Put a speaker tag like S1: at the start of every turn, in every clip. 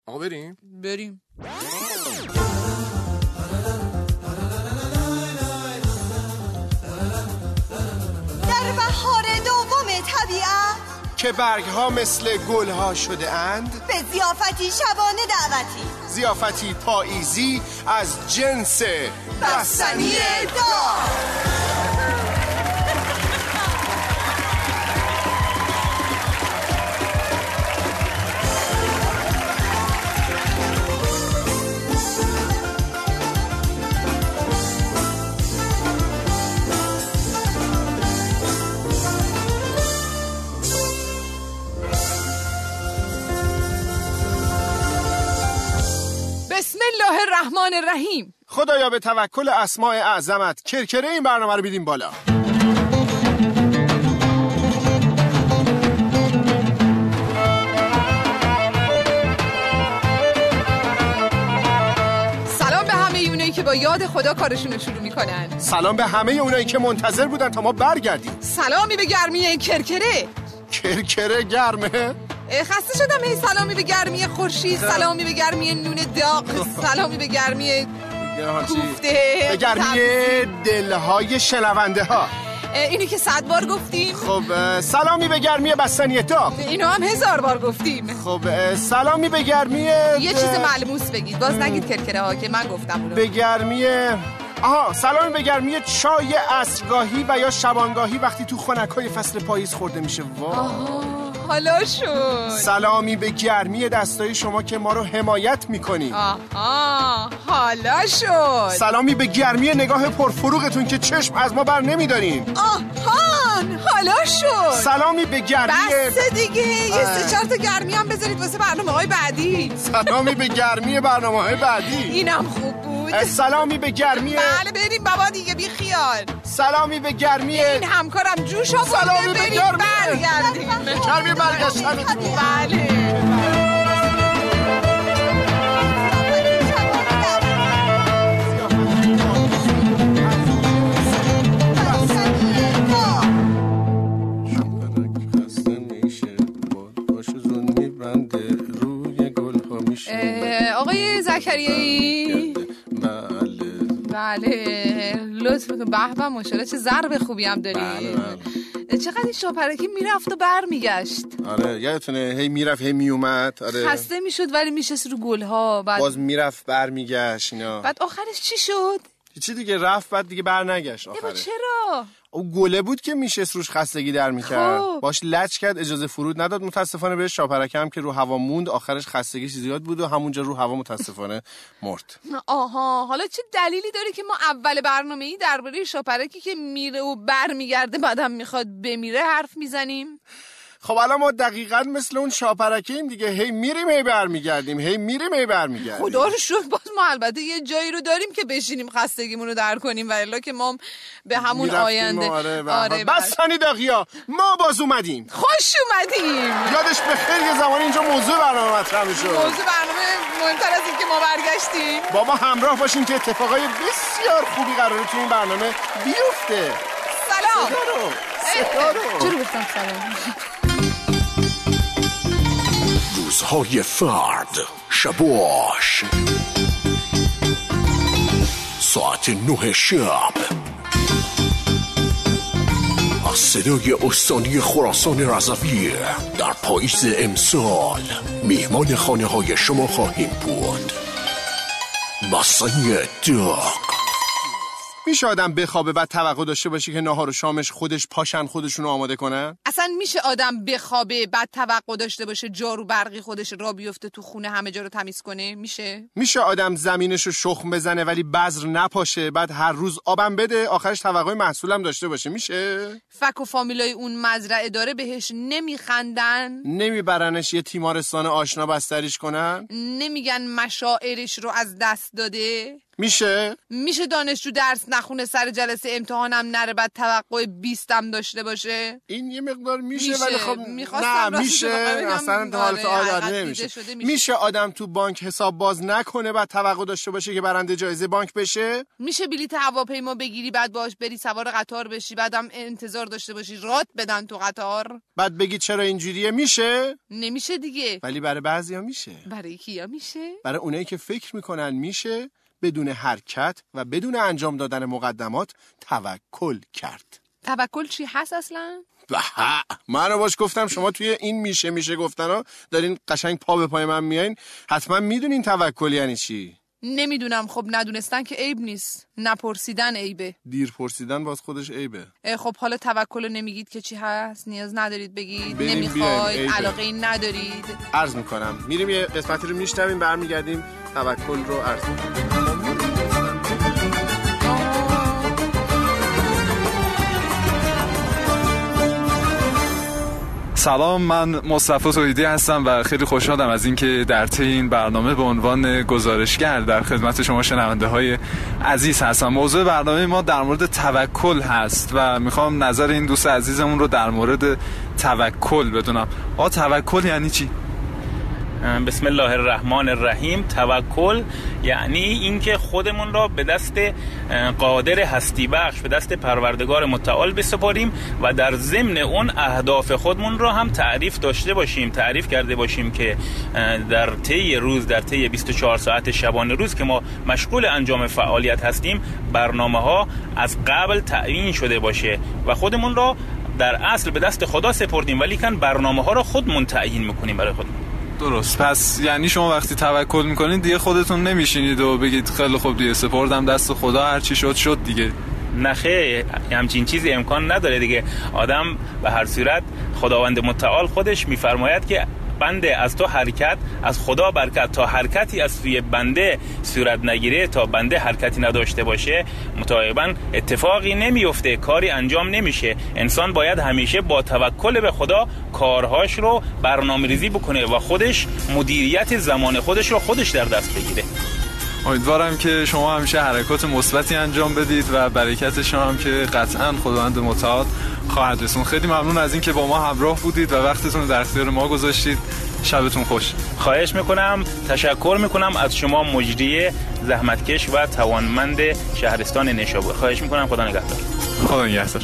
S1: آقا بریم؟
S2: بریم.
S3: در بهار دوم طبیعت
S1: که برگها مثل گلها شده اند،
S3: به ضیافتی شبانه دعوتی،
S1: ضیافتی پاییزی از جنس بستنی داغ.
S2: بسم الله الرحمن الرحیم.
S1: خدایا به توکل اسماء اعظمت کرکره این برنامه رو بیدیم بالا.
S2: سلام به همه اونایی که با یاد خدا کارشون رو شروع میکنن.
S1: سلام به همه اونایی که منتظر بودن تا ما برگردیم.
S2: سلامی به گرمی این کرکره.
S1: کرکره گرمه؟
S2: خسته شدم. هی سلامی به گرمی خورشید، سلامی به گرمی نون داغ، سلامی به گرمی کوفته،
S1: به گرمی دلهای شنونده ها.
S2: اینی که 100 بار گفتیم.
S1: خب سلامی به گرمی بستنی داغ.
S2: اینو هم 1000 بار گفتیم.
S1: خب سلامی به گرمی
S2: یه چیز ملموس بگید، باز نگید کرکره ها که من گفتم اونو.
S1: به گرمی سلامی به گرمی چای عصرگاهی و یا شبانگاهی وقتی تو خنکای فصل پاییز خورده میشه.
S2: حالا شد.
S1: سلامی به گرمی دستای شما که ما رو حمایت میکنی.
S2: حالا شد.
S1: سلامی به گرمی نگاه پرفروغتون که چشم از ما بر نمیدارین.
S2: حالا شد.
S1: سلامی به گرمی
S2: بس دیگه یه 3-4 تا گرمی هم بذارید واسه برنامه‌های بعدی.
S1: سلامی به گرمی برنامه‌های بعدی.
S2: اینم خوب بود.
S1: سلامی به گرمی
S2: بله بریم بابا دیگه بی خیال.
S1: سلامی به گرمی
S2: این همکارم جوش ها
S1: سلامی به گرمی
S2: برگردیم.
S1: گرمی برگشتنتون.
S2: بله. آقای زکریایی. بله لطف کن. به به ماشاءالله چه ضرب خوبی هم داری. بله. چقدر این شاپرکی میرفت و برمیگشت.
S1: آره یادتونه هی میرفت هی میومد. آره
S2: خسته میشد ولی میشست رو گلها، بعد
S1: باز میرفت برمیگشت اینا.
S2: بعد آخرش چی شد؟
S1: چی دیگه رفت بعد دیگه برنگشت آخرش.
S2: چرا؟
S1: او گله بود که میشست روش خستگی در میکرد. باش لج کرد اجازه فرود نداد متاسفانه بهش. شاپرک هم که رو هوا موند آخرش خستگیش زیاد بود و همونجا رو هوا متاسفانه مرد.
S2: حالا چه دلیلی داره که ما اول برنامه‌ای درباره شاپرکی که میره و برمیگرده بعدم میخواد بمیره حرف میزنیم؟
S1: خب الان ما دقیقاً مثل اون شاپرکیم دیگه، هی میریم هی برمیگردیم، هی میریم هی برمیگردیم.
S2: خدا رو شکر باز ما البته یه جایی رو داریم که بشینیم خستگیمون رو در کنیم و الا که ما به همون آینده.
S1: آره بستنی داغیا ما باز اومدیم.
S2: خوش اومدیم.
S1: یادش به خیر یه زمانی اینجا موضوع برنامه مطرح میشد.
S2: موضوع برنامه مهمتر از این که ما برگشتیم.
S1: با ما همراه باشین که اتفاقای بسیار خوبی قراره تو این برنامه بیفته.
S2: سلام.
S1: صدا رو
S2: چرا گفتم سلام؟
S4: روزهای فرد شباش ساعت 9 شب از صدای استانی خراسان رضوی در پاییز امسال میهمان خانه های شما خواهیم بود. بستنی داغ.
S1: میشه آدم بخوابه بعد توقع داشته باشه که ناهار و شامش خودش پاشن خودشونو آماده کنن؟
S2: اصلا میشه آدم بخوابه بعد توقع داشته باشه جارو برقی خودش را بیفته تو خونه همه جا رو تمیز کنه؟ میشه
S1: آدم زمینشو شخم بزنه ولی بذر نپاشه بعد هر روز آبم بده آخرش توقع محصولم داشته باشه؟ میشه؟
S2: فک و فامیلای اون مزرعه داره بهش نمیخندن؟
S1: نمیبرنش یه تیمارستان آشنا بستریش کنن؟
S2: نمیگن مشاعرش رو از دست داده؟ میشه دانشجو درس نخونه سر جلسه امتحانم نره بعد توقع 20 داشته باشه؟
S1: این یه مقدار میشه ولی خب
S2: نه
S1: میشه اصلا حالت عادی نمیشه. میشه آدم تو بانک حساب باز نکنه بعد توقع داشته باشه که برنده جایزه بانک بشه؟
S2: میشه بلیط هواپیما بگیری بعد باهاش بری سوار قطار بشی بعدم انتظار داشته باشی رات بدن تو قطار بعد
S1: بگی چرا اینجوریه؟ میشه؟
S2: نمیشه دیگه.
S1: ولی برای بعضیا میشه.
S2: برای کیا میشه؟
S1: برای اونایی که فکر میکنن میشه بدون حرکت و بدون انجام دادن مقدمات توکل کرد.
S2: توکل چی هست اصلا؟
S1: من رو باش گفتم شما توی این میشه گفتن ها دارین قشنگ پا به پای من میایین، حتما میدونین توکل یعنی چی.
S2: نمیدونم. خب ندونستن که عیب نیست، نپرسیدن عیبه.
S1: دیر پرسیدن باز خودش عیبه.
S2: خب حالا توکل نمیگید که چی هست؟ نیاز ندارید بگید؟ نمیخواید؟ علاقه این ندارید؟
S1: عرض میکنم میریم یه قسمتی رو میشنویم برمیگردیم توکل رو عرض میکنم.
S5: سلام، من مصطفی توحیدی هستم و خیلی خوشحالم از اینکه در طی این برنامه به عنوان گزارشگر در خدمت شما شنونده های عزیز هستم. موضوع برنامه ما در مورد توکل هست و میخوام نظر این دوست عزیزمون رو در مورد توکل بدونم. توکل یعنی چی؟
S6: بسم الله الرحمن الرحیم. توکل یعنی اینکه خودمون را به دست قادر هستی بخش، به دست پروردگار متعال بسپاریم و در ضمن اون اهداف خودمون را هم تعریف کرده باشیم که در طی روز، در طی 24 ساعت شبانه روز که ما مشغول انجام فعالیت هستیم، برنامه‌ها از قبل تعیین شده باشه و خودمون را در اصل به دست خدا سپردیم ولی کن برنامه‌ها را خودمون تعیین می‌کنیم برای خودمون.
S5: درست. پس یعنی شما وقتی توکل میکنید دیگه خودتون نمیشینید و بگید خیلی خوب دیگه سپردم دست خدا، هر چی شد دیگه.
S6: نخیر، همچین چیزی امکان نداره دیگه. آدم به هر صورت خداوند متعال خودش میفرماید که بنده از تو حرکت، از خدا برکت، تا حرکتی از سوی بنده صورت نگیره، تا بنده حرکتی نداشته باشه مطابقاً اتفاقی نمیفته، کاری انجام نمیشه. انسان باید همیشه با توکل به خدا کارهاش رو برنامه‌ریزی بکنه و خودش مدیریت زمان خودش رو خودش در دست بگیره.
S5: امیدوارم که شما همیشه حرکات مثبتی انجام بدید و برکت شما هم که قطعاً خداوند متعال خواهد رسون. خیلی ممنون از این که با ما همراه بودید و وقتتون رو در اختیار ما گذاشتید. شبتون خوش.
S6: خواهش میکنم، تشکر میکنم از شما مجری زحمتکش و توانمند شهرستان نیشابور. خواهش میکنم. خدا نگهدار.
S5: خدا نگهدار.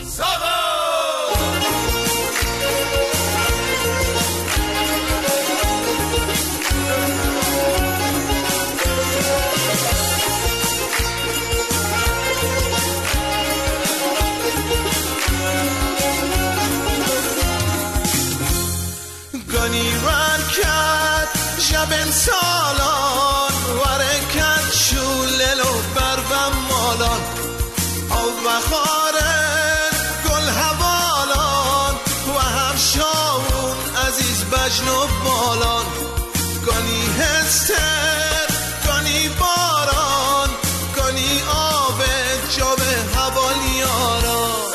S7: شب سالان ورکت شولل و بربم مالان او بخارن گل هوالان و هم شاون عزیز بجن و بالان گانی هستر گانی باران گانی آب جاب هوالیاران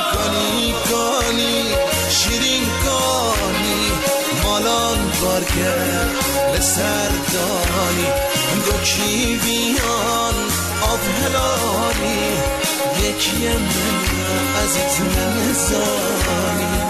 S7: گانی شیرین گانی مالان بارگر لسردانی دو کیویان آب هلالی یکی من عزیز من زانی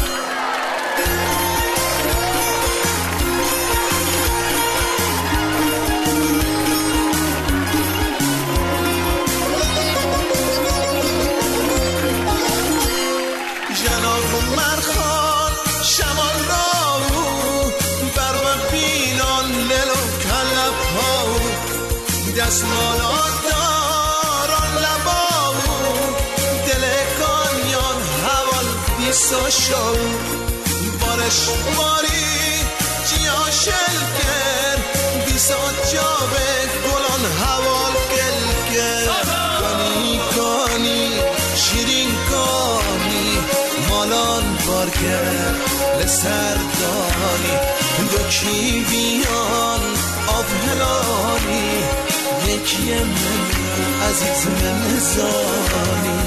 S7: جناب مرخان شمال راو برم بینان للو کلب هاو دستمالات داران لباو دل کانیان حوال بیسا شو بارش باری جیا شلکر بیسا جابه گلان حوال گلگر کانی کانی شیرین کانی مالان بارگر لسردانی دو کیویان آب هلالی یکی من عزیز من زانی.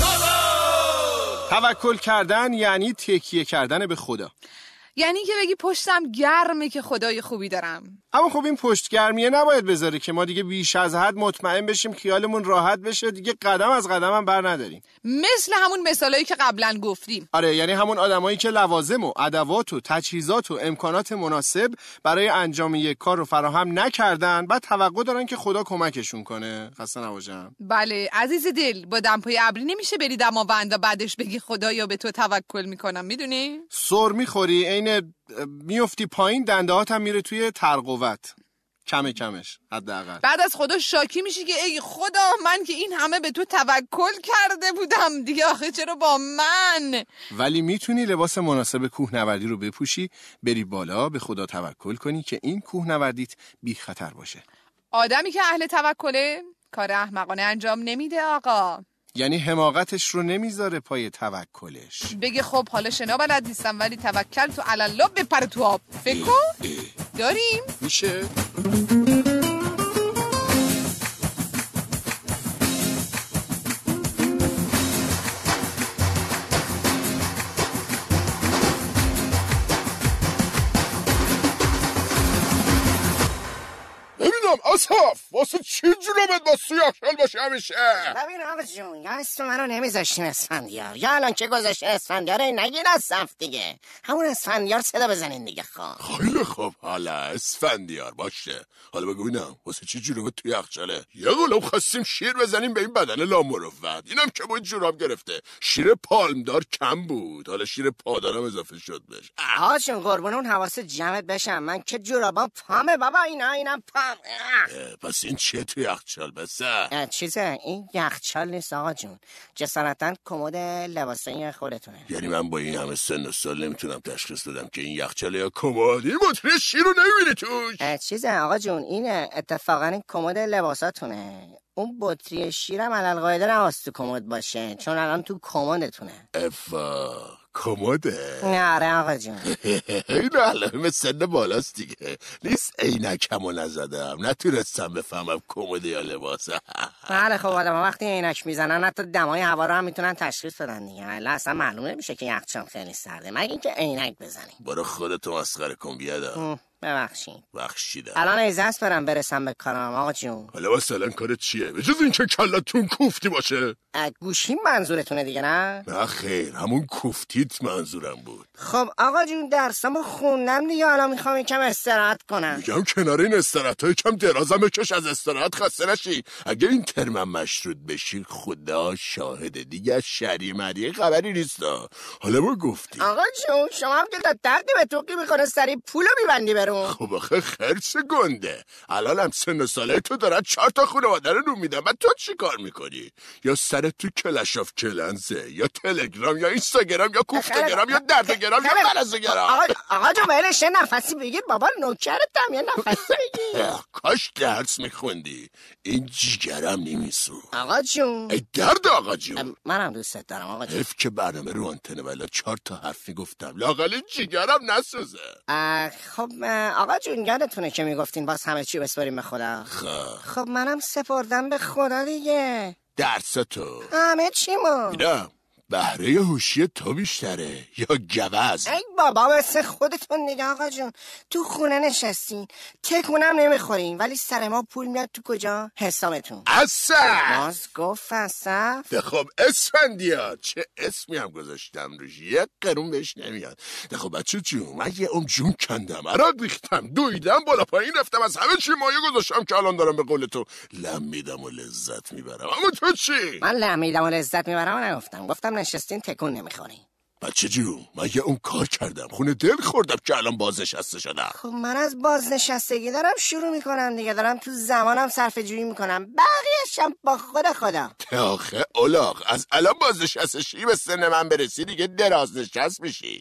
S1: توکل کردن یعنی تکیه کردن به خدا،
S2: یعنی که بگی پشتم گرمه که خدای خوبی دارم.
S1: اما خب این پشتگرمیه نباید بذاره که ما دیگه بیش از حد مطمئن بشیم خیالمون راحت بشه، دیگه قدم از قدم هم بر نداریم.
S2: مثل همون مثالایی که قبلا گفتیم.
S1: آره، یعنی همون آدمایی که لوازم و ادوات و تجهیزات و امکانات مناسب برای انجام یک کار رو فراهم نکردن، بعد توقع دارن که خدا کمکشون کنه. خسته نباشم.
S2: بله عزیز دل، با دمپای ابری نمیشه بری دماوند بعدش بگی خدایا به تو توکل میکنم، میدونی؟
S1: سر میخوری، عین میفتی پایین، دنده‌هات هم میره توی ترقوت، کمش حداقل.
S2: بعد از خدا شاکی میشی که ای خدا، من که این همه به تو توکل کرده بودم دیگه، آخه چرا با من؟
S1: ولی میتونی لباس مناسب کوهنوردی رو بپوشی، بری بالا، به خدا توکل کنی که این کوهنوردیت بی خطر باشه.
S2: آدمی که اهل توکله کار احمقانه انجام نمیده آقا.
S1: یعنی حماقتش رو نمیذاره پای توکلش.
S2: بگه خب حالا شنا بلد نیستم ولی توکل تو علی الله، بپر تو آب. فکر کن داریم
S1: میشه.
S4: اصاف واسه چی جلومت با سویاخشل باشه همیشه؟
S8: ببین آقا جون، یا اسم منو نمیذاشتین اسفندیار، یا الان که گذاشتین اسفندیار نگین از صف دیگه، همون اسفندیار صدا بزنین دیگه.
S4: خیلی خوب، حالا اسفندیار باشه. حالا بگو ببینم واسه چی جلومت توی یخچاله؟ یه قلوب خواستیم شیر بزنیم به این بدن لامروت، اینم که باید جوراب گرفته. شیر پالمدار کم بود، حالا شیر پادارم اضافه شد بهش.
S8: آقا جون قربون اون حواست جمعت بشم، من که جورابام پامه بابا، اینم پام.
S4: پس این چیه توی یخچال بسه؟
S8: چیزه، این یخچال نیست آقا جون، جسارتاً کمد لباسای خودتونه.
S4: یعنی من با این همه سن و سال نمیتونم تشخیص بدم که این یخچال یا کمد؟ این بطری شیر رو نمیبینی توش؟
S8: چیزه آقا جون، این اتفاقاً این کمد لباساتونه. اون بطری شیرم علالقاعده نواست تو کمد باشه، چون الان تو کمدتونه.
S4: کمده؟
S8: نه آقا جون.
S4: این علامه سن بالاست دیگه، نیست عینکمو نزدم، نتونستم بفهمم کمده یا لباسه.
S8: بله خب آدم وقتی عینک میزنن حتی دمای هوا رو هم میتونن تشخیص بدن دیگه، الا اصلا معلوم نمیشه که یخچال خیلی سرده مگه اینکه عینک بزنی.
S4: برو خودتو مسخره کن بیادم.
S8: ببخشید.
S4: بخشیدم.
S8: الان ایزاست برسم به کارم آقا جون.
S4: حالا مثلا کارت چیه؟ به جز این که کلتون کوفتی باشه؟
S8: گوشیم منظورتونه دیگه نه؟
S4: نه خیر، همون کوفتیت منظورم بود.
S8: خب آقا جون درسامو خوندم دیگه، حالا میخوام یکم استراحت کنم.
S4: میگم کنار این استراحت‌ها یکم درازم بکش، از استراحت خسته نشی. اگه این ترمم مشروط بشی خدا شاهده دیگه شری مریه خبری نیستا. حالا ما گفتی
S8: آقا جون شما هم که تا تقی به توقی میکنه سری پولو میبندی برون.
S4: خب آخه خرس گنده، الان هم سن ساله تو دارن 4 تا خانواده رو میدن، بعد تو چی کار میکنی؟ یا سرت تو کلش آف کلنزه، یا تلگرام، یا اینستاگرام، یا کوفتگرام، یا دردگرام، یا بلزگرام.
S8: آقا جون بهلش نفسی بگیر بابا، نوکرتم یه نفسی بگیر.
S4: کاش درس میخوندی، این جیگرم نمیسو.
S8: آقا جون
S4: ای درد آقا جون،
S8: منم دوست دارم آقا جون.
S4: حیف که برنامه رو آنتنه ولی 4 تا حرفی گفتم، لااقل جیگرم نسوزه.
S8: خب آقا جون یادتونه که میگفتین باز همه چی بسپاریم به خدا؟ خب منم سپردم به خدا دیگه.
S4: درستو
S8: همه چیمو.
S4: میدم بهره هوشی تو بیشتره یا گوز؟
S8: ای بابا مثل خودتون دیگه آقا جون، تو خونه نشستین تکونم نمیخورین ولی سر ما پول میاد تو کجا؟ حسابتون.
S4: اصف
S8: باز گفت اصف؟
S4: خب اسفندیار، چه اسمی هم گذاشتم روش، یک قرون بهش نمیاد. خب بچه جون، من یه جون کندم، عرق ریختم، دویدم بالا پایین رفتم، از همه چی مایه گذاشتم که الان دارم به قول تو لم میدم و لذت میبرم. اما تو چی؟
S8: من لم میدم و لذت میبرم نگفتم، گفتم نشستین تکون نمیخورین.
S4: بچه جون من یه کار کردم، خونه دل خوردم که الان بازنشسته شدم.
S8: خب من از بازنشستگی دارم شروع میکنم دیگه، دارم تو زمانم صرفه جویی میکنم، بقیه‌شم با خودم.
S4: آخه اولاغ، از الان بازنشسته شی به سن من برسی دیگه درازنشست میشی.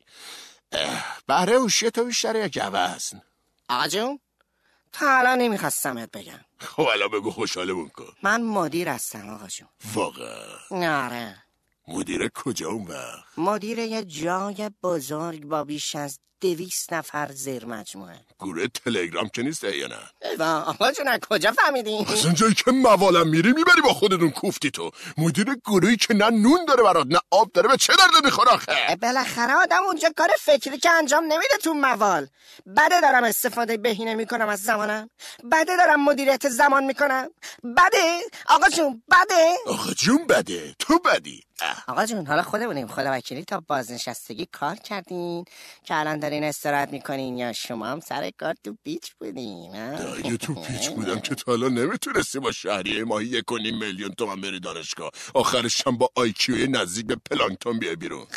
S4: بهره هوشی تو بیشتره یا گوز؟
S8: آقا جون تا الان نمیخواستمت بگم.
S4: خب الان بگو خوشحالمون کن.
S8: من مدیر هستم آقا جون.
S4: واقعا؟
S8: آره.
S4: مدیر کجا اون وقت؟
S8: مدیر یه جای بزرگ با بیش از 200 نفر زیر مجموعه.
S4: گروه تلگرام که نیست یا نه؟
S8: ایوا آقا جون از کجا فهمیدین؟
S4: اصلا جایی که موالم میری میبری با خودتون کوفتی تو. مدیر گروهی که نه نون داره برات نه آب داره به چه درد میخوره آخه؟
S8: بالاخره آدم اونجا کار فکری که انجام نمیده تو موال. بده دارم استفاده بهینه میکنم از زمانم، بده دارم مدیریت زمان میکنم، بده آقا جون بده.
S4: آقا جون بده، تو بدی.
S8: آقا جون حالا خودمونیم خدا وکیلی تا بازنشستگی کار کردین که الان دارین استراحت میکنین یا شما هم سر کار تو پیچ بودین؟
S4: اگه تو پیچ بودم که تا حالا نمیتونستی با شهریه ماهی 1.5 میلیون تومن بری دانشگاه، آخرش هم با آیکیوی نزدیک به پلانکتون بیای بیرون.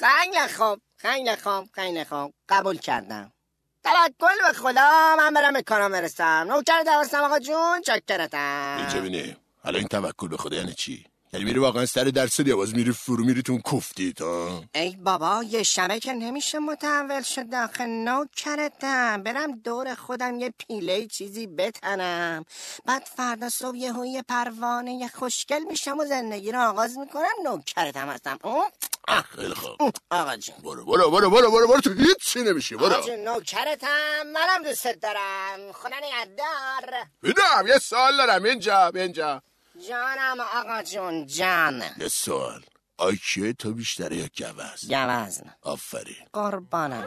S8: خیلی خوب قبول کردم. توکل به خدا، من برم به کارم برسم. نوکر درستم آقا جون، چاکرتم.
S4: اینجا بینه حالا این توکل به خدا یعنی چی؟ یعنی میری واقعا سر درس یا باز میری فرو میری تون کوفتی تا؟
S8: ای بابا یه شبه که نمیشه متحول شد آخه. نوکرتم برم دور خودم یه پیله چیزی بتنم، بعد فردا صبح یه پروانه خوشگل میشم و زندگی رو آغاز میکنم. نوکرتم هستم.
S4: خیلی خوب
S8: آقا جون
S4: برو تو هیچی نمیشی. برو
S8: آقا جون نوکرتم، منم دوست دارم. خدا نگهدار.
S4: ببینم یه سوال دارم. اینجا
S8: جانم آقا جون جان.
S4: یه سوال، آیکیو تو بیشتره یا گوزن؟
S8: گوزن.
S4: آفرین
S8: قربانم.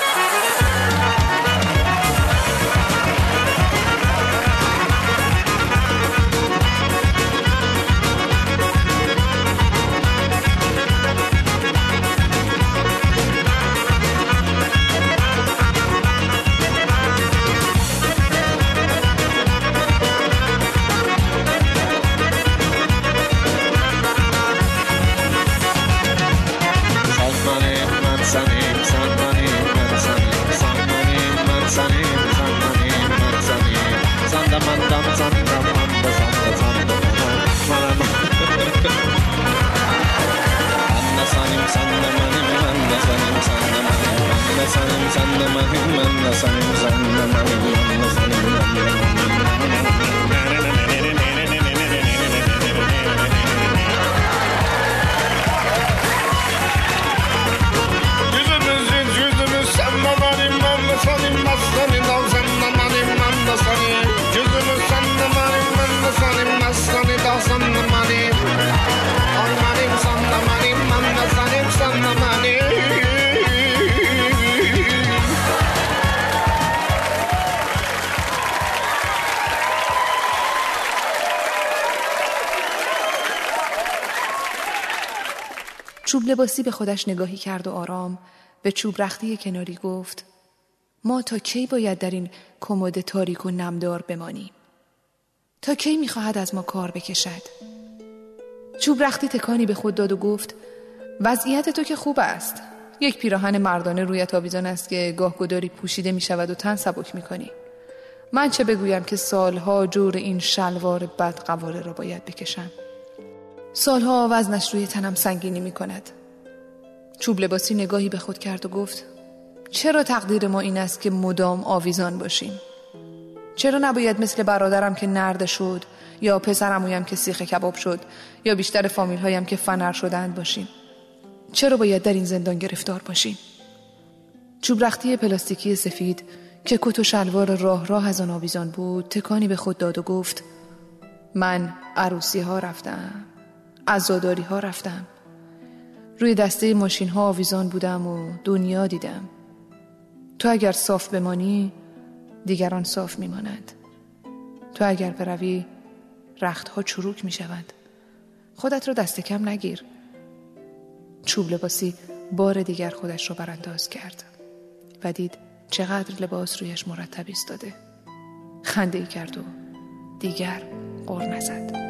S2: چوب لباسی به خودش نگاهی کرد و آرام به چوب رختی کناری گفت: ما تا کی باید در این کمد تاریک و نمدار بمانیم؟ تا کی میخواهد از ما کار بکشد؟ چوب رختی تکانی به خود داد و گفت: وضعیت تو که خوب است. یک پیراهن مردانه رویت آویزان است که گاهگداری پوشیده میشود و تن سبک میکنی. من چه بگویم که سالها جور این شلوار بدقواره را باید بکشم. سالها وزنش روی تنم سنگینی میکند. چوب لباسی نگاهی به خود کرد و گفت: چرا تقدیر ما این است که مدام آویزان باشیم؟ چرا نباید مثل برادرم که نرده شد، یا پسرعمویم که سیخ کباب شد، یا بیشتر فامیل هایم که فنر شدند باشیم؟ چرا باید در این زندان گرفتار باشیم؟ چوب رختی پلاستیکی سفید که کت و شلوار راه از آن آویزان بود تکانی به خود داد و گفت: من عروسی ها رفتم، عزاداری ها رفتم، روی دسته ماشین ها آویزان بودم و دنیا دیدم. تو اگر صاف بمانی دیگران صاف میمانند. تو اگر بروی رخت ها چروک میشوند. خودت را دست کم نگیر. چوب لباسی بار دیگر خودش را برانداز کرد و دید چقدر لباس رویش مرتب ایستاده. خنده ای کرد و دیگر غر نزد.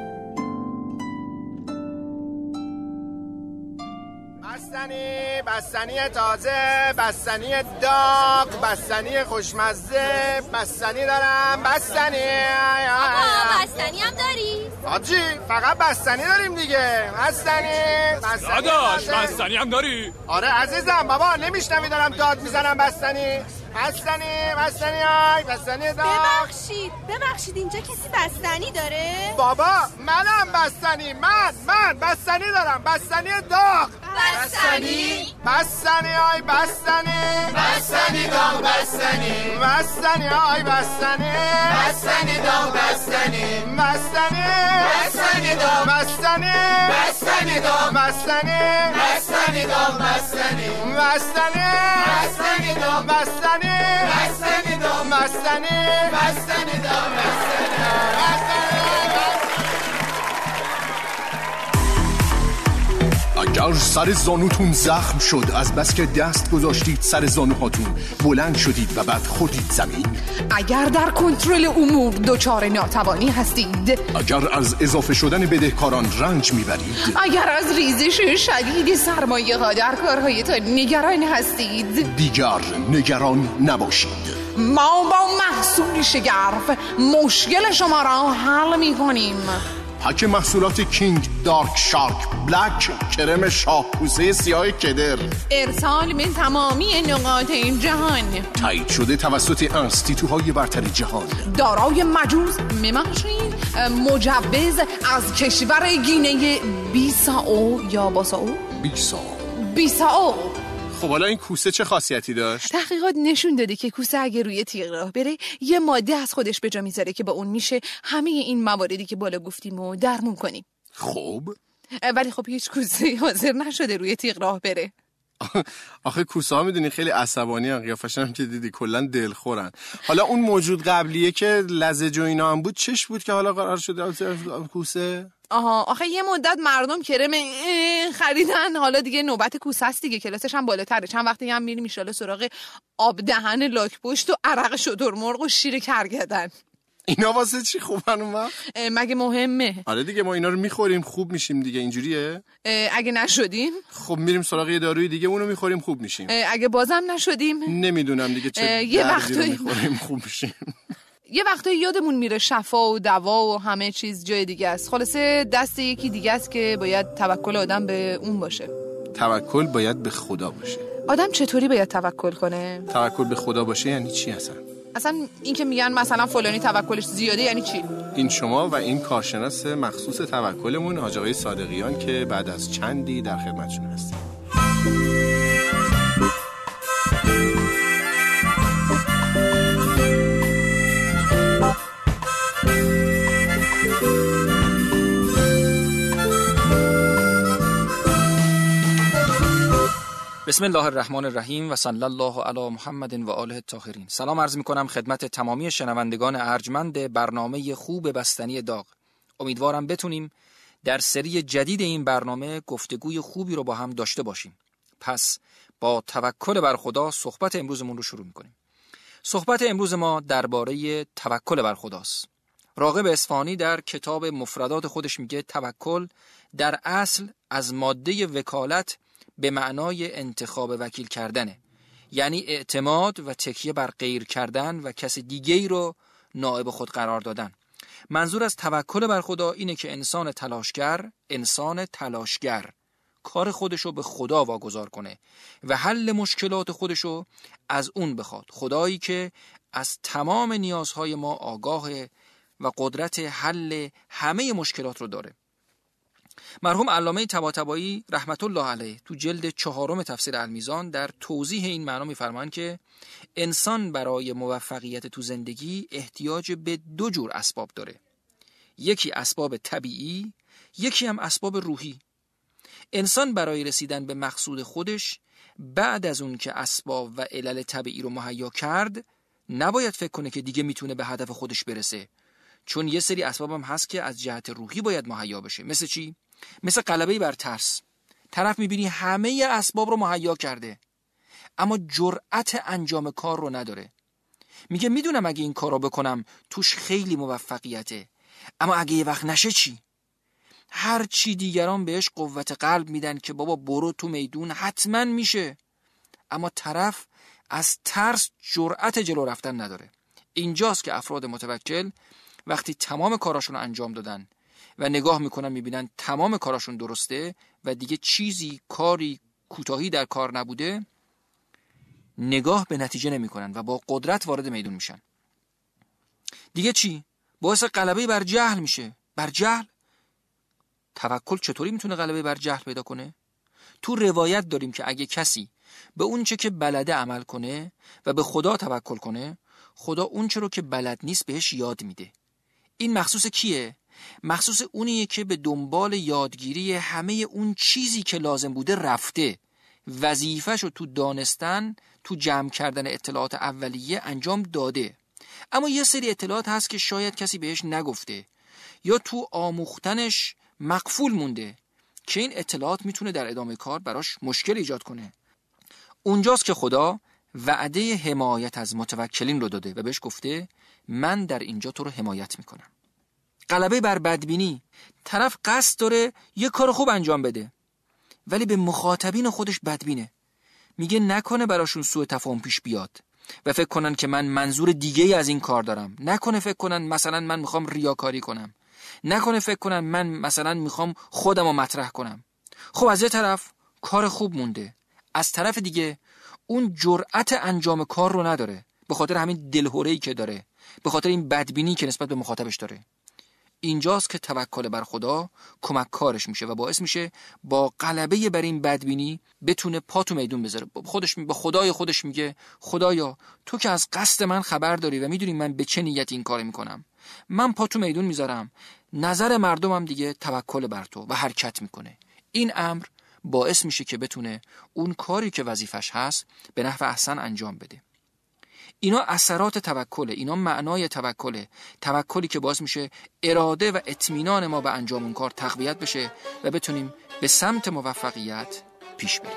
S1: بستنی تازه، بستنی داغ، بستنی خوشمزه، بستنی دارم، بستنی.
S9: آقا بستنی بستنی هم داری؟
S1: حاجی فقط بستنی داریم دیگه. بستنی
S5: داداش بستنی هم داری؟
S1: آره عزیزم بابا نمیشنوی دارم داد میزنم. بستنی
S9: ببخشید اینجا کسی بستنی داره؟
S1: بابا منم بستنی. من بستنی دارم. بستنی داغ.
S9: بستنی
S1: آی بستنی.
S7: بستنی داغ بستنی.
S1: بستنی آی بستنی.
S7: بستنی داغ بستنی.
S1: بستنی.
S7: بستنی داغ.
S1: بستنی.
S7: بستنی داغ.
S1: بستنی.
S7: بستنی داغ بستنی.
S1: بستنی.
S7: بستنی داغ.
S1: بستنی.
S7: بستنی داغ.
S1: بستنی.
S7: بستنی داغ
S4: اگر سر زانوتون زخم شد از بس که دست گذاشتید سر زانوهاتون، بلند شدید و بعد خوردید زمین،
S2: اگر در کنترل امور دچار ناتوانی هستید،
S4: اگر از اضافه شدن بدهکاران رنج میبرید،
S2: اگر از ریزش شدید سرمایه ها در کارهایتان نگران هستید،
S4: دیگر نگران نباشید.
S2: ما با محصول شگرف مشکل شما را حل می‌کنیم.
S4: پک محصولات کینگ دارک شارک بلک کرم شاه‌پوسته سیاه کدر،
S2: ارسال من تمامی نقاط این جهان،
S4: تایید شده توسط انستیتوهای برتر جهان،
S2: دارای مجوز مماشین، مجوز از کشور گینه بیساو یا باساو بیساو.
S1: خب حالا این کوسه چه خاصیتی داشت؟
S2: تحقیقات نشون داده که کوسه اگه روی تیغ راه بره یه ماده از خودش به جا میذاره که با اون میشه همه این مواردی که بالا گفتیم و درمون کنیم.
S4: خب
S2: ولی خب هیچ کوسه حاضر نشده روی تیغ راه بره.
S1: آخه کوسه ها میدونی خیلی عصبانی هن، قیافش هم که دیدی کلا دلخورن. حالا اون موجود قبلیه که لزج و اینا هم بود چش بود که حالا قرار شده کوسه؟
S2: آخه یه مدت مردم کرم خریدن، حالا دیگه نوبت کوسه است دیگه، کلاسش هم بالاتره. چند وقتی هم میریم میشاله سراغ آب دهن لاک پشت و عرق شترمرغ و شیر کرگدن.
S1: اینا واسه چی خوبن اون وقت؟
S2: مگه مهمه؟
S1: آره دیگه، ما اینا رو میخوریم خوب میشیم دیگه، اینجوریه؟
S2: اگه نشدیم
S1: خب میریم سراغ یه داروی دیگه اونو میخوریم خوب میشیم.
S2: اگه بازم نشدیم
S1: نمیدونم دیگه چه
S2: یه وقتی
S1: میخوریم خوب میشیم.
S2: یه وقتایی یادمون میره شفا و دوا و همه چیز جای دیگه است. خلاصه دست یکی دیگه است که باید توکل آدم به اون باشه.
S1: توکل باید به خدا باشه.
S2: آدم چطوری باید توکل کنه؟
S1: توکل به خدا باشه یعنی چی
S2: اصلا این که میگن مثلا فلانی توکلش زیاده یعنی چی؟
S1: این شما و این کارشناس مخصوص توکلمون حاج آقای صادقیان که بعد از چندی در خدمتشون هستیم.
S10: بسم الله الرحمن الرحیم و صلی الله علی محمد و آله الطاهرین. سلام عرض می‌کنم خدمت تمامی شنوندگان ارجمند برنامه خوب بستنی داغ. امیدوارم بتونیم در سری جدید این برنامه گفتگوی خوبی رو با هم داشته باشیم. پس با توکل بر خدا صحبت امروزمون رو شروع می‌کنیم. صحبت امروز ما درباره توکل بر خداست. راغب اصفهانی در کتاب مفردات خودش میگه توکل در اصل از ماده وکالت به معنای انتخاب وکیل کردنه، یعنی اعتماد و تکیه بر غیر کردن و کسی دیگه‌ای رو نائب خود قرار دادن. منظور از توکل بر خدا اینه که انسان تلاشگر کار خودشو به خدا واگذار کنه و حل مشکلات خودشو از اون بخواد. خدایی که از تمام نیازهای ما آگاهه و قدرت حل همه مشکلات رو داره. مرحوم علامه طباطبایی رحمت الله علیه تو جلد 4 تفسیر المیزان در توضیح این معنا می‌فرمایند که انسان برای موفقیت تو زندگی احتیاج به 2 جور اسباب داره. یکی اسباب طبیعی، یکی هم اسباب روحی. انسان برای رسیدن به مقصود خودش بعد از اون که اسباب و علل طبیعی رو مهیا کرد نباید فکر کنه که دیگه میتونه به هدف خودش برسه، چون یه سری اسباب هم هست که از جهت روحی باید مهیا بشه. مثل چی؟ مثل غلبه بر ترس. طرف میبینی همه اسباب رو مهیا کرده اما جرأت انجام کار رو نداره. میگه میدونم اگه این کار رو بکنم توش خیلی موفقیته، اما اگه یه وقت نشه چی؟ هر چی دیگران بهش قوت قلب میدن که بابا برو تو میدون حتما میشه، اما طرف از ترس جرأت جلو رفتن نداره. اینجاست که افراد متوکل وقتی تمام کاراشون رو انجام دادن و نگاه میکنن میبینن تمام کاراشون درسته و دیگه چیزی، کاری، کوتاهی در کار نبوده، نگاه به نتیجه نمیکنن و با قدرت وارد میدون میشن. دیگه چی؟ باعث غلبه بر جهل میشه. بر جهل؟ توکل چطوری میتونه غلبه بر جهل پیدا کنه؟ تو روایت داریم که اگه کسی به اون چه که بلده عمل کنه و به خدا توکل کنه، خدا اون چه رو که بلد نیست بهش یاد میده. این مخصوص کیه؟ مخصوص اونیه که به دنبال یادگیری همه اون چیزی که لازم بوده رفته، وظیفه‌شو تو دانستن، تو جمع کردن اطلاعات اولیه انجام داده، اما یه سری اطلاعات هست که شاید کسی بهش نگفته یا تو آموختنش مغفول مونده که این اطلاعات میتونه در ادامه کار براش مشکل ایجاد کنه. اونجاست که خدا وعده حمایت از متوکلین رو داده و بهش گفته من در اینجا تو رو حمایت میکنم. غلبه بر بدبینی، طرف قصد داره یه کار خوب انجام بده ولی به مخاطبین خودش بدبینه، میگه نکنه براشون سوء تفاهم پیش بیاد و فکر کنن که من منظور دیگه از این کار دارم، نکنه فکر کنن مثلا من میخوام ریاکاری کنم، نکنه فکر کنن من مثلا میخوام خودم رو مطرح کنم. خب از یه طرف کار خوب مونده، از طرف دیگه اون جرأت انجام کار رو نداره به خاطر همین دلهره‌ای که داره، به خاطر این بدبینی که نسبت به مخاطبش داره. اینجاست که توکل بر خدا کمک کارش میشه و باعث میشه با غلبه بر این بدبینی بتونه پا تو میدون بذاره. با خدای خودش میگه خدایا تو که از قصد من خبر داری و میدونی من به چه نیت این کار میکنم، من پا تو میدون میذارم، نظر مردمم دیگه توکل بر تو و حرکت میکنه. این امر باعث میشه که بتونه اون کاری که وظیفش هست به نحو احسن انجام بده. اینا اثرات توکله، اینا معنای توکله، توکلی که باعث میشه اراده و اطمینان ما به انجام اون کار تقویت بشه و بتونیم به سمت موفقیت پیش بریم.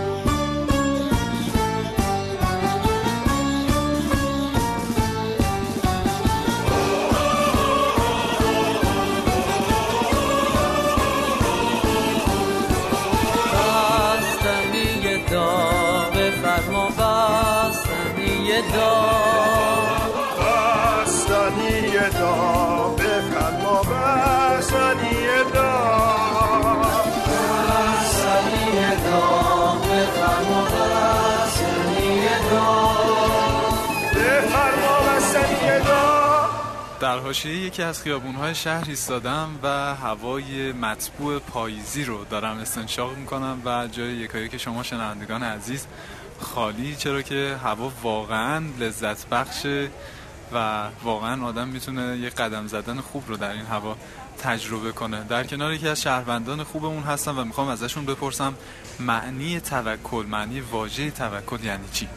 S5: در حاشیه یکی از خیابون‌های شهر ایستادم و هوای مطبوع پاییزی رو دارم استنشاق میکنم و جای یکایی که شما شنوندگان عزیز خالی، چرا که هوا واقعا لذت بخشه و واقعا آدم میتونه یه قدم زدن خوب رو در این هوا تجربه کنه. در کنار یکی از شهروندان خوبمون هستم و میخوام ازشون بپرسم معنی توکل، معنی واژه توکل یعنی چی؟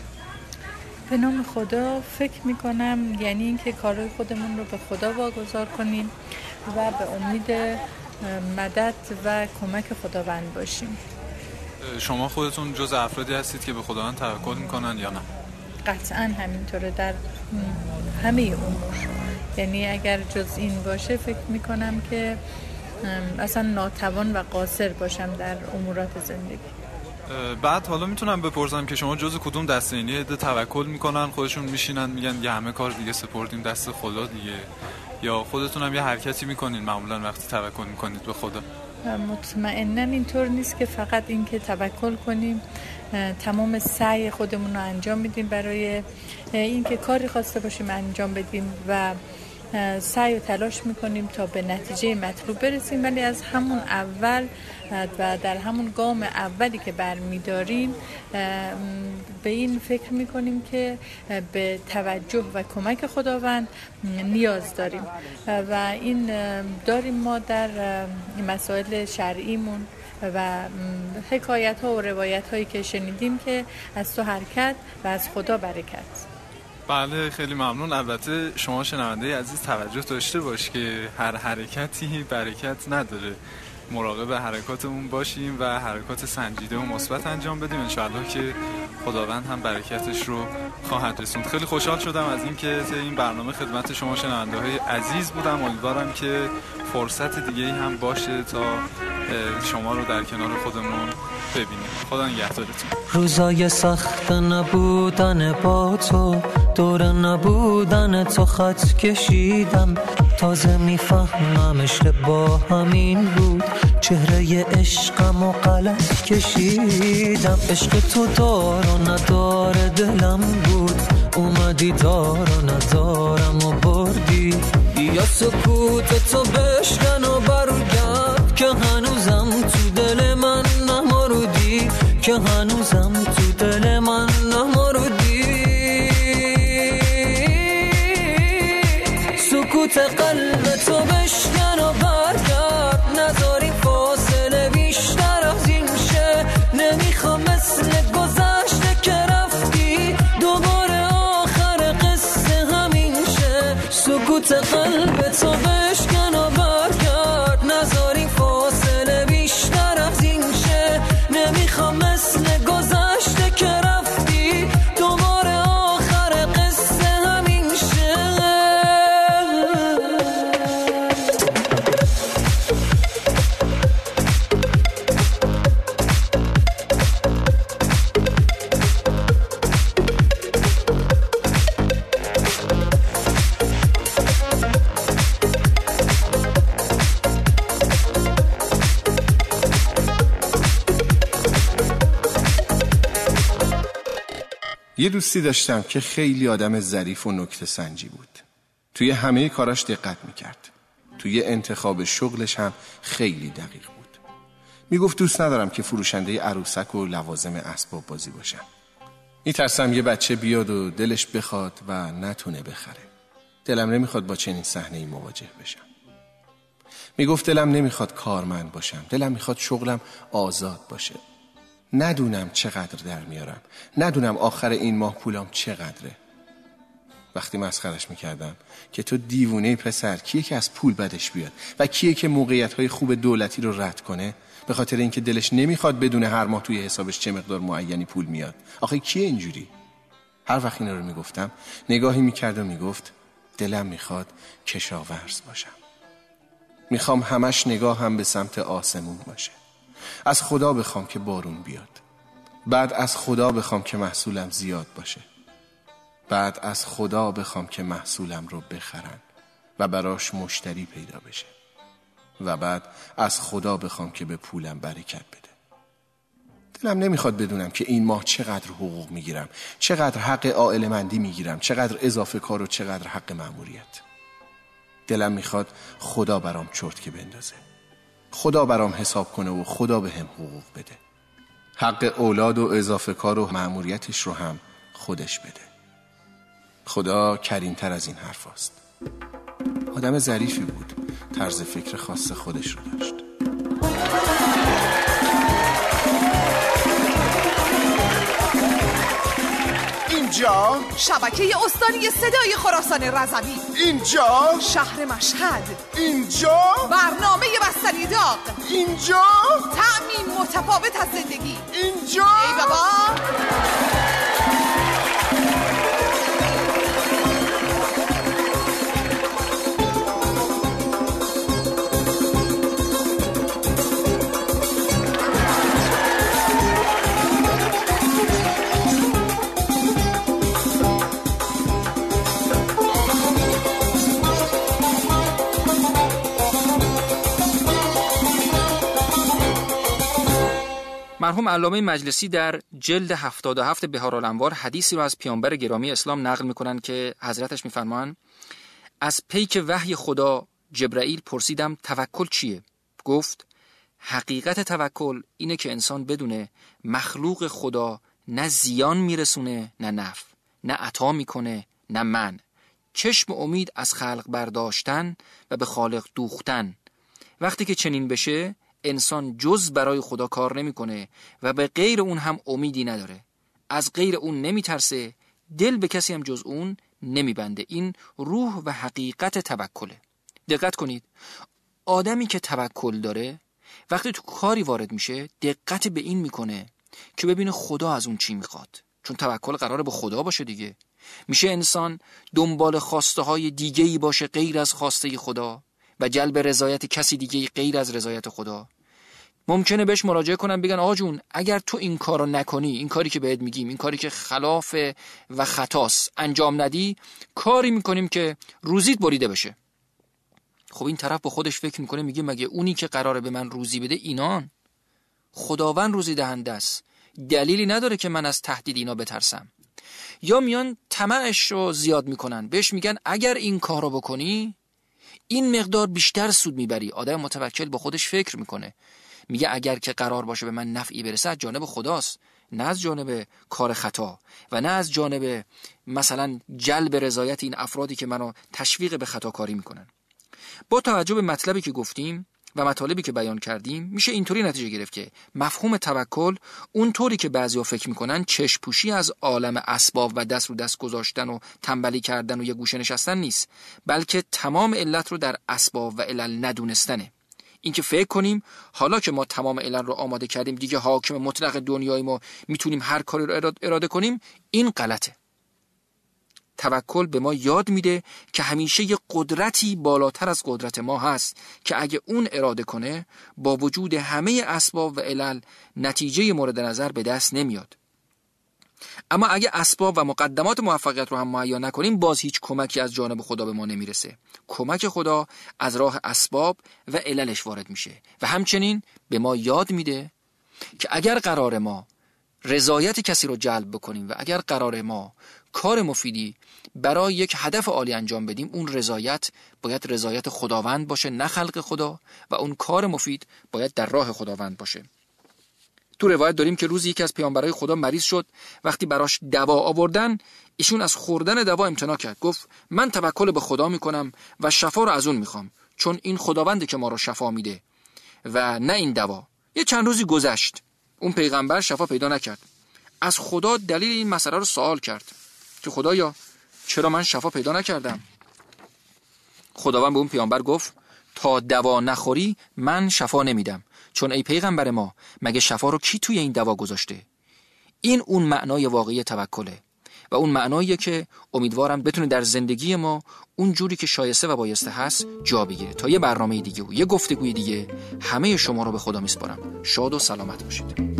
S11: به نام خدا فکر میکنم یعنی اینکه کارهای خودمون رو به خدا واگذار کنیم و به امید مدد و کمک خداوند باشیم.
S5: شما خودتون جز افرادی هستید که به خداوند توکل میکنن یا نه؟
S11: قطعا همینطوره در همه امور. یعنی اگر جز این باشه فکر میکنم که اصلا ناتوان و قاصر باشم در امورات زندگی.
S5: بعد حالا میتونم بپرسم که شما جز کدوم دسته؟ اینی عده توکل میکنن خودشون میشینن میگن یه همه کار دیگه سپردیم دست خدا دیگه، یا خودتون هم یه حرکتی میکنین معمولا وقتی توکل میکنید به خدا؟
S11: مطمئناً اینطور نیست که فقط این که توکل کنیم تمام سعی خودمون رو انجام میدیم برای این که کاری خواسته باشیم انجام بدیم و سعی و تلاش میکنیم تا به نتیجه مطلوب برسیم، ولی از همون اول و در همون گام اولی که برمیداریم به این فکر میکنیم که به توجه و کمک خداوند نیاز داریم و این داریم ما در مسائل شرعیمون و حکایت ها و روایت هایی که شنیدیم که از تو حرکت و از خدا برکت.
S5: بله خیلی ممنون. البته شما شنونده عزیز توجه داشته باش که هر حرکتی برکت نداره، مراقب حرکاتمون باشیم و حرکات سنجیده و مثبت انجام بدیم، انشاءالله که خداوند هم برکتش رو خواهد رسوند. خیلی خوشحال شدم از این که این برنامه خدمت شما شنونده های عزیز بودم. امیدوارم که فرصت دیگه هم باشه تا شما رو در کنار خودمون ببینیم. خدا نگهدارتون.
S12: روزای سخت نبودن با تو، دور نبودن تو خط کشیدم، تازه میفهمم عشق با همین بود، چهره عشقم و غلط کشیدم. عشق تو دار و ندار دلم بود، اومدی دار و ندارم و بردی. یا سکوت تو بشکن و برگرد که هنوزم تو دل من نمردی، که هنوزم تو دل من نمردی. سکوت قلب تو بشکن و برگرد، نذاری فاصله بیشتر از این شه. نمیخوام مثل گذشته که رفتی دوباره آخر قصه همین شه. سکوت قلب تو بشکن و برگرد، نذاری فاصله بیشتر از این شه. نمیخوام مثل گذشته که رفتی دوباره آخر قصه همین شه.
S1: یه دوستی داشتم که خیلی آدم ظریف و نکته سنجی بود. توی همه کاراش دقت میکرد. توی انتخاب شغلش هم خیلی دقیق بود. میگفت دوست ندارم که فروشنده عروسک و لوازم اسباب بازی باشم. میترسم یه بچه بیاد و دلش بخواد و نتونه بخره. دلم نمیخواد با چنین صحنه‌ای مواجه بشم. میگفت دلم نمیخواد کارمند باشم. دلم میخواد شغلم آزاد باشه. ندونم چقدر در میارم، ندونم آخر این ماه پولام چقدره. وقتی مسخرش میکردم که تو دیوونه پسر، کیه که از پول بدش بیاد و کیه که موقعیت‌های خوب دولتی رو رد کنه به خاطر اینکه دلش نمیخواد بدونه هر ماه توی حسابش چه مقدار معینی پول میاد. آخه کیه اینجوری؟ هر وقت اینا رو میگفتم نگاهی میکرد و میگفت دلم میخواد کشاورز باشم. میخوام همش نگاهم به سمت آسمون باشه. از خدا بخوام که بارون بیاد. بعد از خدا بخوام که محصولم زیاد باشه. بعد از خدا بخوام که محصولم رو بخرن و براش مشتری پیدا بشه. و بعد از خدا بخوام که به پولم برکت بده. دلم نمیخواد بدونم که این ماه چقدر حقوق میگیرم، چقدر حق عائله‌مندی میگیرم، چقدر اضافه کار و چقدر حق مأموریت. دلم میخواد خدا برام چرتکه بندازه. خدا برام حساب کنه و خدا به هم حقوق بده. حق اولاد و اضافه کار و مأموریتش رو هم خودش بده. خدا کریمتر از این حرف هست. آدم ظریفی بود. طرز فکر خاص خودش رو داشت.
S13: اینجا
S2: شبکه استانی صدای خراسان رضوی،
S13: اینجا
S2: شهر مشهد،
S13: اینجا
S2: برنامه بستنی داغ،
S13: اینجا
S2: طعمی متفاوت از زندگی،
S13: اینجا
S2: ای بابا.
S10: مرحوم علامه مجلسی در جلد 77 بهارالانوار حدیثی رو از پیامبر گرامی اسلام نقل میکنن که حضرتش میفرمان از پیک وحی خدا جبرائیل پرسیدم توکل چیه؟ گفت حقیقت توکل اینه که انسان بدونه مخلوق خدا نه زیان میرسونه نه نفع، نه عطا میکنه نه منع. چشم امید از خلق برداشتن و به خالق دوختن. وقتی که چنین بشه انسان جز برای خدا کار نمیکنه و به غیر اون هم امیدی نداره. از غیر اون نمیترسه، دل به کسی هم جز اون نمیبنده. این روح و حقیقت توکله. دقت کنید، آدمی که توکل داره وقتی تو کاری وارد میشه دقت به این میکنه که ببینه خدا از اون چی میخواد، چون توکل قراره به خدا باشه دیگه. میشه انسان دنبال خواسته های دیگه‌ای باشه غیر از خواسته خدا و جلب رضایت کسی دیگه غیر از رضایت خدا. ممکنه بهش مراجعه کنن بگن آقا جون اگر تو این کارو نکنی، این کاری که بهت میگیم، این کاری که خلاف و خطاست انجام ندی، کاری میکنیم که روزیت بریده بشه. خب این طرف با خودش فکر میکنه، میگه مگه اونی که قراره به من روزی بده اینان؟ خداوند روزی دهنده است، دلیلی نداره که من از تهدید اینا بترسم. یا میان طمعش رو زیاد میکنن، بهش میگن اگر این کارو بکنی این مقدار بیشتر سود میبری. آدم متوکل با خودش فکر میکنه، میگه اگر که قرار باشه به من نفعی برسه از جانب خداست، نه از جانب کار خطا و نه از جانب مثلا جلب رضایت این افرادی که منو تشویق به خطاکاری میکنن. با توجه به مطلبی که گفتیم و مطالبی که بیان کردیم میشه اینطوری نتیجه گرفت که مفهوم توکل اون طوری که بعضیا فکر میکنن چشم پوشی از عالم اسباب و دست رو دست گذاشتن و تنبلی کردن و یه گوشه نشستن نیست، بلکه تمام علت رو در اسباب و علل ندونستنه. این که فکر کنیم حالا که ما تمام علل رو آماده کردیم دیگه حاکم مطلق دنیای ما میتونیم هر کاری رو اراده کنیم، این غلطه. توکل به ما یاد میده که همیشه یه قدرتی بالاتر از قدرت ما هست که اگه اون اراده کنه با وجود همه اسباب و علل نتیجه مورد نظر به دست نمیاد. اما اگه اسباب و مقدمات موفقیت رو هم مهیا نکنیم باز هیچ کمکی از جانب خدا به ما نمیرسه. کمک خدا از راه اسباب و عللش وارد میشه و همچنین به ما یاد میده که اگر قرار ما رضایت کسی رو جلب بکنیم و اگر قرار ما کار مفیدی برای یک هدف عالی انجام بدیم، اون رضایت باید رضایت خداوند باشه نه خلق خدا، و اون کار مفید باید در راه خداوند باشه. تو روایت داریم که روزی یکی از پیامبرای خدا مریض شد، وقتی براش دوا آوردن ایشون از خوردن دوا امتناع کرد، گفت من توکل به خدا میکنم و شفا رو از اون میخوام، چون این خداونده که ما رو شفا میده و نه این دوا. یه چند روزی گذشت، اون پیغمبر شفا پیدا نکرد. از خدا دلیل این مسئله رو سوال کرد که خدایا چرا من شفا پیدا نکردم؟ خداوند به اون پیامبر گفت تا دوا نخوری من شفا نمیدم، چون ای پیغمبر ما مگه شفا رو کی توی این دوا گذاشته؟ این اون معنای واقعی توکله و اون معناییه که امیدوارم بتونه در زندگی ما اون جوری که شایسته و بایسته هست جا بگیره. تا یه برنامه دیگه و یه گفتگوی دیگه همه شما رو به خدا میسپارم. شاد و سلامت باشید.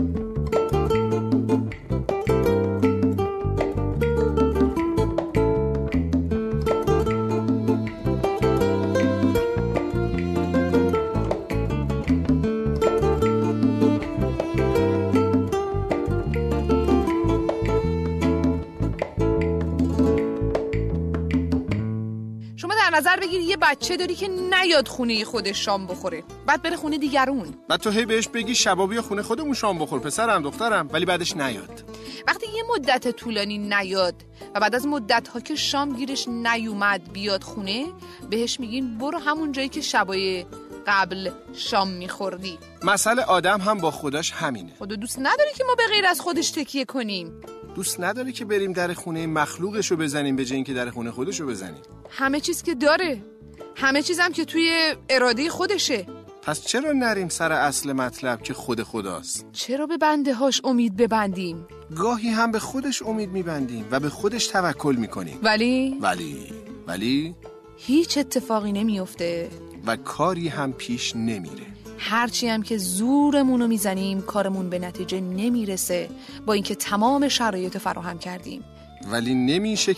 S2: نظر بگیر یه بچه داری که نیاد خونه خودش شام بخوره، بعد بره خونه دیگرون،
S1: بعد تو هی بهش بگی شبا بیا خونه خودمون شام بخور پسرم دخترم، ولی بعدش نیاد.
S2: وقتی یه مدت طولانی نیاد و بعد از مدت‌ها که شام گیرش نیومد بیاد خونه، بهش میگین برو همون جایی که شبای قبل شام میخوردی. مسئله آدم هم با خودش همینه. خدا دوست نداره که ما به غیر از خودش تکیه کنیم.
S1: دوست نداره که بریم در خونه مخلوقشو بزنیم به جای اینکه در خونه خودشو بزنیم.
S2: همه چیز که داره، همه چیزم که توی اراده خودشه.
S1: پس چرا نریم سر اصل مطلب که خود خداست؟
S2: چرا به بنده هاش امید ببندیم؟
S1: گاهی هم به خودش امید میبندیم و به خودش توکل میکنیم، ولی
S2: هیچ اتفاقی نمیفته
S1: و کاری هم پیش نمیره.
S2: هرچی هم که زورمونو میزنیم کارمون به نتیجه نمیرسه، با اینکه تمام شرایط فراهم کردیم،
S1: ولی نمیشه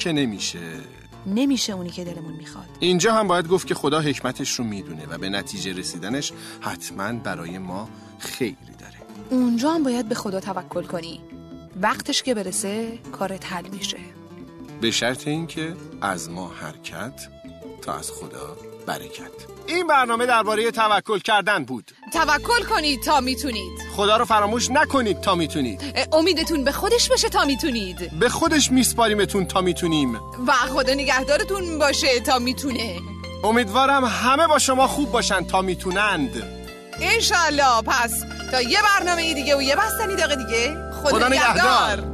S2: اونی که دلمون میخواد.
S1: اینجا هم باید گفت که خدا حکمتش رو میدونه و به نتیجه رسیدنش حتما برای ما خیری داره.
S2: اونجا هم باید به خدا توکل کنی، وقتش که برسه کارت حل میشه،
S1: به شرط اینکه از ما حرکت تا از خدا برکت. این برنامه درباره توکل کردن بود.
S2: توکل کنید تا میتونید.
S1: خدا رو فراموش نکنید تا میتونید.
S2: امیدتون به خودش باشه تا میتونید.
S1: به خودش میسپاریمتون تا میتونیم.
S2: و خدا نگهدارتون باشه تا میتونه.
S1: امیدوارم همه با شما خوب باشن تا میتونند.
S2: انشالله. پس تا یه برنامه دیگه و یه بستنی داغ دیگه، خدا نگهدار.